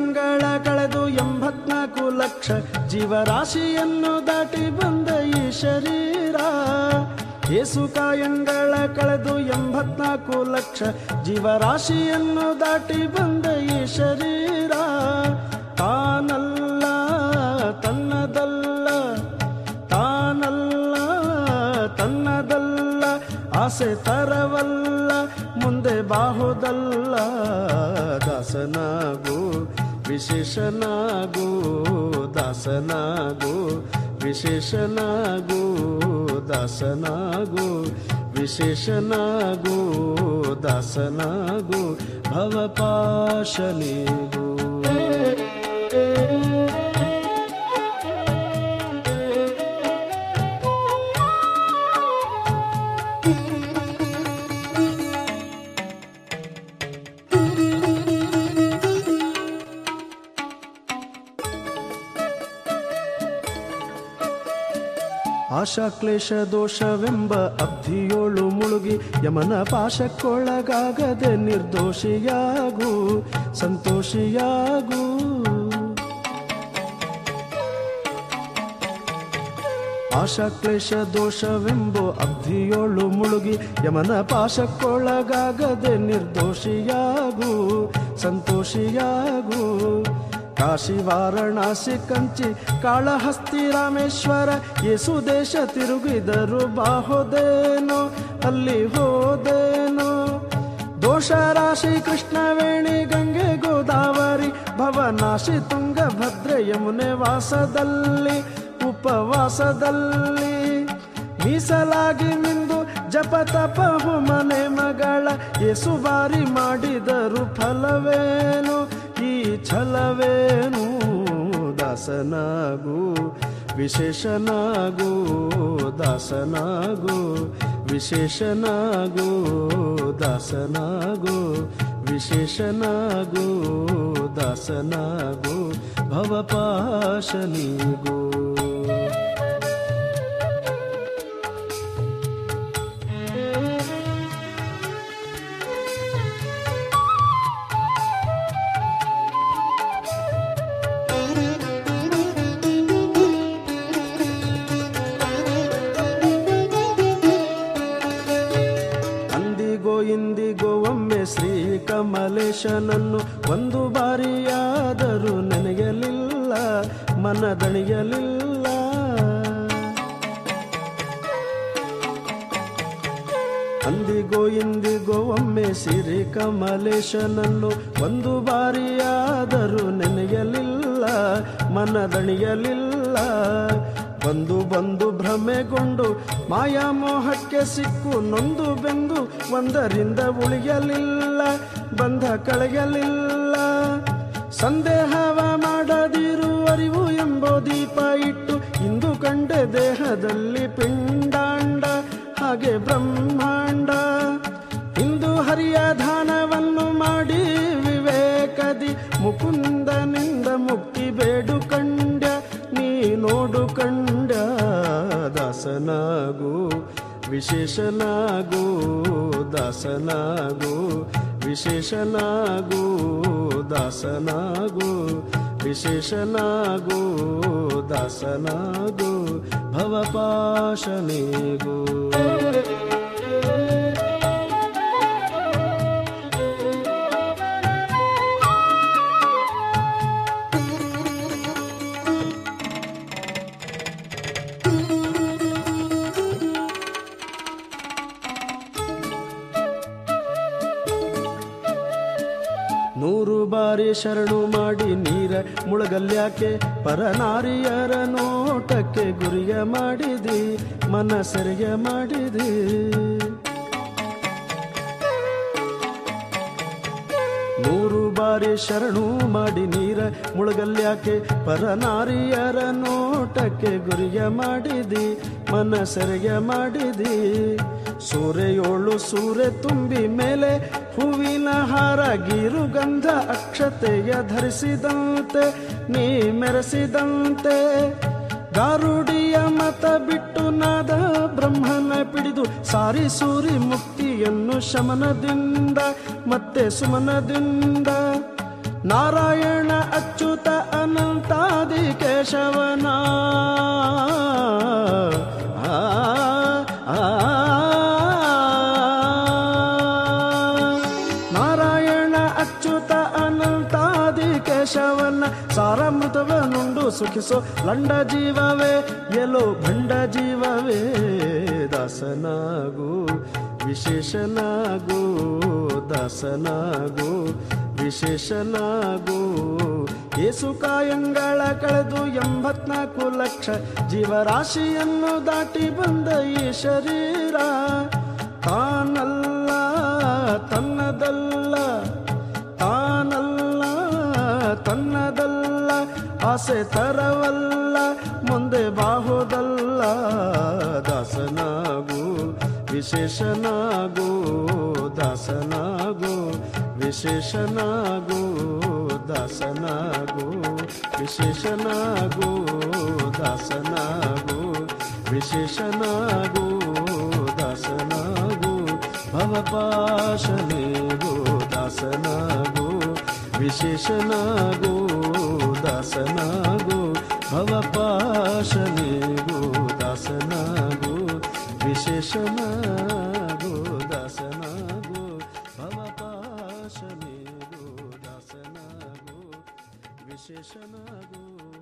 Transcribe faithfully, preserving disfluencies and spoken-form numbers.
ಕಾಯಂಗಳ ಕಳೆದು ಎಂಬತ್ನಾಲ್ಕು ಲಕ್ಷ ಜೀವರಾಶಿಯನ್ನು ದಾಟಿ ಬಂದ ಈ ಶರೀರ. ಏಸು ಕಾಯಂಗಳ ಕಳೆದು ಎಂಬತ್ನಾಲ್ಕು ಲಕ್ಷ ಜೀವರಾಶಿಯನ್ನು ದಾಟಿ ಬಂದ ಈ ಶರೀರ. ತಾನಲ್ಲ ತನ್ನದಲ್ಲ, ತಾನಲ್ಲ ತನ್ನದಲ್ಲ, ಆಸೆ ತರವಲ್ಲ, ಮುಂದೆ ಬಾಹುದಲ್ಲ. ದಾಸನಾಗು ವಿಶೇಷನಾಗು, ದಾಸನಾಗು ವಿಶೇಷನಾಗು, ದಾಸನಾಗು ವಿಶೇಷನಾಗು, ದಾಸನಾಗು ಭವಪಾಶನಿಗು. ಆಶಾ ಕ್ಲೇಶ ದೋಷವೆಂಬ ಅಬ್ಧಿಯೋಳು ಮುಳುಗಿ ಯಮನ ಪಾಶಕ್ಕೊಳಗಾಗದೆ ನಿರ್ದೋಷಿಯಾಗು, ಸಂತೋಷಿಯಾಗು. ಆಶಾ ಕ್ಲೇಶ ದೋಷವೆಂಬ ಅಬ್ಧಿಯೋಳು ಮುಳುಗಿ ಯಮನ ಪಾಶಕ್ಕೊಳಗಾಗದೆ ನಿರ್ದೋಷಿಯಾಗು, ಸಂತೋಷಿಯಾಗು. ಕಾಶಿ ವಾರಣಾಸಿ ಕಂಚಿ ಕಾಳಹಸ್ತಿ ರಾಮೇಶ್ವರ ಯೇಸು ದೇಶ ತಿರುಗಿದರು ಬಾಹೋದೇನೋ, ಅಲ್ಲಿ ಹೋದೇನೋ. ದೋಷ ರಾಶಿ ಕೃಷ್ಣವೇಣಿ ಗಂಗೆ ಗೋದಾವರಿ ಭವನಾಶಿ ತುಂಗಭದ್ರೆ ಯಮುನೆ ವಾಸದಲ್ಲಿ ಉಪವಾಸದಲ್ಲಿ ಮೀಸಲಾಗಿ ಮಿಂದು ಜಪ ತಪ ಮನೆ ಮಗಳ ಯೇಸು ಬಾರಿ ಮಾಡಿದರು ಫಲವೇನು ಈ ಛಲವೇನು. ದಾಸನಾಗು ವಿಶೇಷನಾಗು, ದಾಸನಾಗು ವಿಶೇಷನಾಗು, ದಾಸನಾಗು ವಿಶೇಷನಾಗು, ದಾಸನಾಗು ಭವಪಾಶನಿಗು. ಇಂದಿಗೋ ಒಮ್ಮೆ ಶ್ರೀ ಕಮಲೇಶನನ್ನು ಒಂದು ಬಾರಿಯಾದರೂ ನೆನೆಯಲಿಲ್ಲ, ಮನದಣಿಯಲಿಲ್ಲ. ಅಂದಿಗೋ ಇಂದಿಗೋ ಒಮ್ಮೆ ಶ್ರೀ ಕಮಲೇಶನನ್ನು ಒಂದು ಬಾರಿಯಾದರೂ ನೆನೆಯಲಿಲ್ಲ, ಮನದಣಿಯಲಿಲ್ಲ. ಬಂದು ಬಂದು ಭ್ರಮೆಗೊಂಡು ಮಾಯಾಮೋಹಕ್ಕೆ ಸಿಕ್ಕು ನೊಂದು ಬೆಂದು ಒಂದರಿಂದ ಉಳಿಯಲಿಲ್ಲ, ಬಂಧ ಕಳೆಯಲಿಲ್ಲ. ಸಂದೇಹವ ಮಾಡದಿರು ಅರಿವು ಎಂಬೋ ದೀಪ ಇಟ್ಟು ಇಂದು ಕಂಡೆ ದೇಹದಲ್ಲಿ ಪಿಂಡಾಂಡ ಹಾಗೆ ಬ್ರಹ್ಮಾಂಡ. ಇಂದು ಹರಿಯ ದಾನವನ್ನು ಮಾಡಿ ವಿವೇಕದಿ ಮುಕುಂದನಿಂದ ಮುಕ್ತಿ ಬೇಡು ಕಂಡ ನೀ ನೋಡು ಕಂಡ. ದಾಸನಾಗು ವಿಶೇಷನಾಗು, ದಾಸನಾಗು ವಿಶೇಷನಾಗು, ದಾಸನಾಗು ವಿಶೇಷನಾಗು, ದಾಸನಾಗು ಭವಪಾಶನಿಗು. ನೂರು ಬಾರಿ ಶರಣು ಮಾಡಿ ನೀರ ಮುಳಗಲ್ಯಾಕೆ ಪರನಾರಿಯರ ನೋಟಕ್ಕೆ ಗುರಿಯ ಮಾಡಿದಿ, ಮನಸೆರೆಯ ಮಾಡಿದಿ. ನೂರು ಬಾರಿ ಶರಣು ಮಾಡಿ ನೀರ ಮುಳಗಲ್ಯಾಕೆ ಪರನಾರಿಯರ ನೋಟಕ್ಕೆ ಗುರಿಯ ಮಾಡಿದಿ, ಮನಸೆರೆಯ ಮಾಡಿದಿ. ಸೂರೆಯೋಳು ಸೂರೆ ತುಂಬಿ ಮೇಲೆ ಹೂವಿನ ಹಾರ ಗೀರು ಗಂಧ ಅಕ್ಷತೆಯ ಧರಿಸಿದಂತೆ ನೀ ಮೆರೆಸಿದಂತೆ. ಗಾರುಡಿಯ ಮತ ಬಿಟ್ಟು ನಾದ ಬ್ರಹ್ಮನ ಪಿಡಿದು ಸಾರಿ ಸೂರಿ ಮುಕ್ತಿಯನ್ನು ಶಮನದಿಂದ ಮತ್ತೆ ಸುಮನದಿಂದ. ನಾರಾಯಣ ಅಚ್ಯುತ ಅನಂತಾದಿ ಕೇಶವನ ಆ, ಆ, ನಾರಾಯಣ ಅಚ್ಯುತ ಅನಂತಾದಿ ಕೇಶವನ ಸಾರಮೃತವನುಂಡು ಸುಖಿಸೋ ಲಂಡ ಜೀವವೇ ಎಲೋ ಭಂಡ ಜೀವವೇ ದಾಸನಾಗು ವಿಶೇಷನಾಗು ದಾಸನಾಗು ವಿಶೇಷನಾಗು ಏಸು ಕಾಯಂಗಳ ಕಳೆದು ಎಂಬತ್ನಾಲ್ಕು ಲಕ್ಷ ಜೀವರಾಶಿಯನ್ನು ದಾಟಿ ಬಂದ ಈ ಶರೀರ ತಾನಲ್ಲ ತನ್ನದಲ್ಲ ತಾನಲ್ಲ ತನ್ನದಲ್ಲ ಆಸೆ ತರವಲ್ಲ ಮುಂದೆ ಬಾಹುದಲ್ಲ ದಾಸನಾಗು ವಿಶೇಷನಾಗು ದಾಸನಾಗು ವಿಶೇಷನಾಗು ದಾಸನಾಗು ವಿಶೇಷನಾಗು ದಾಸನಾಗು ವಿಶೇಷನಾಗು ದಾಸನಾಗು ಭವಪಾಶನೇಗು ದಾಸನಾಗು ವಿಶೇಷನಾಗು ದಾಸನಾಗು ಭವಪಾಶನೇಗು ದಾಸನಾಗು ವಿಶೇಷನಾಗು ದಾಸನಾಗು ಭವಪಾಶನೇಗು ದಾಸನಾಗು ವಿಶೇಷನಾಗು